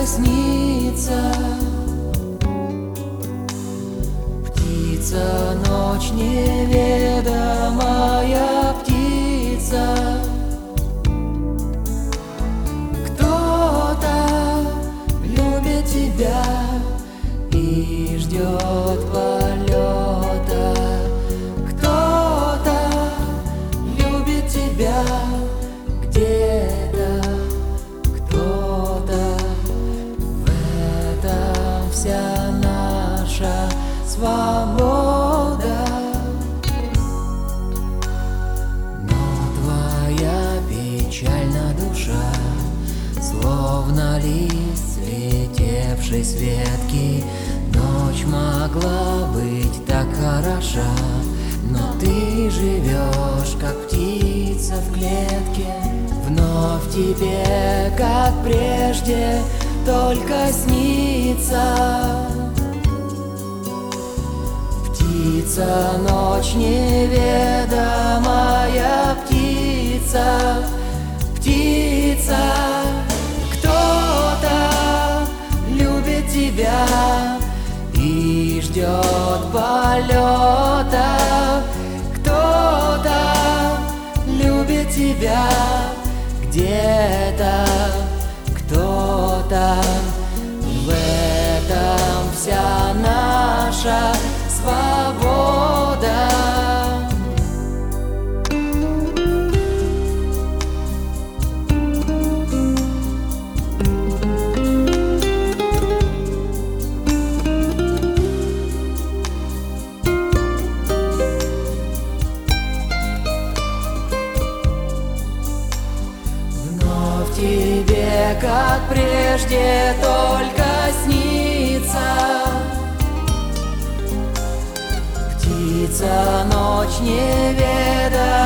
только снится. Птица, ночь неведомая птица. Кто-то любит тебя и ждет полета. Кто-то любит тебя где-то. Кто-то в этом вся наша свобода. Но твоя печальна душа, словно лист, слетевший с ветки. Ночь могла быть так хороша, но ты живешь, как птица в клетке. Вновь тебе, как прежде, только снится. Птица, ночь неведомая птица. Птица, кто-то любит тебя и ждет полета. Кто-то любит тебя где-то. Кто-то в этом вся наша свобода. Вновь тебе, как прежде, только снится. Птица, ночь неведомая